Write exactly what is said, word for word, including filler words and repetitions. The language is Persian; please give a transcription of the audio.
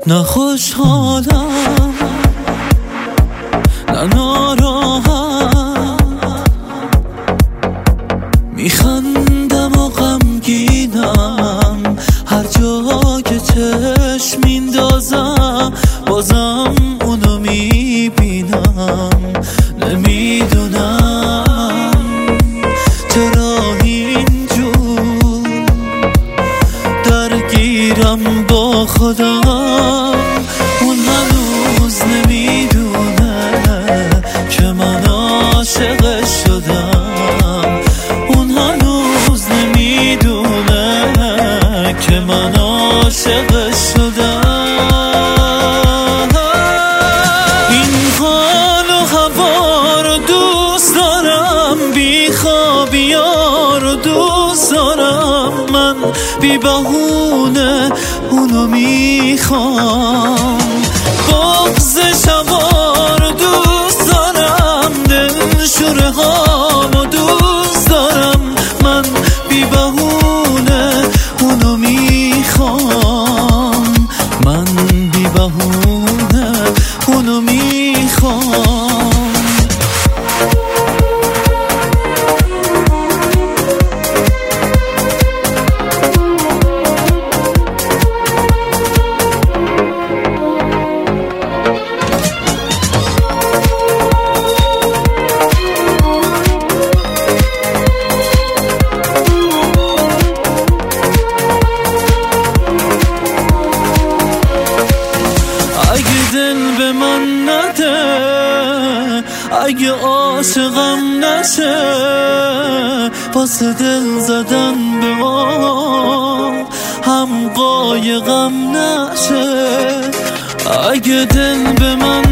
نه خوشحالم نه ناراحت، میخندم و غمگینم، هر جا که چشم میندازم بازم اونو میبینم. نمیدونم چرا اینجور درگیرم با خودم، اون هنوز نمیدونه که من عاشق شدم، اون هنوز نمیدونه که من عاشق شدم. این حال و هوا رو دوست دارم، بیخوابی‌ها رو دوست دارم، من بی بهونه اونو میخوام. بغض شبا رو دوست دارم، دلشوره هامو دوست دارم، من بی بهونه اونو میخوام، من بی بهونه اونو میخوام. اگه دل به من نده، اگه عاشقم نشه، واسه دل زدن به ما هم قایقم نشه. اگه دل به من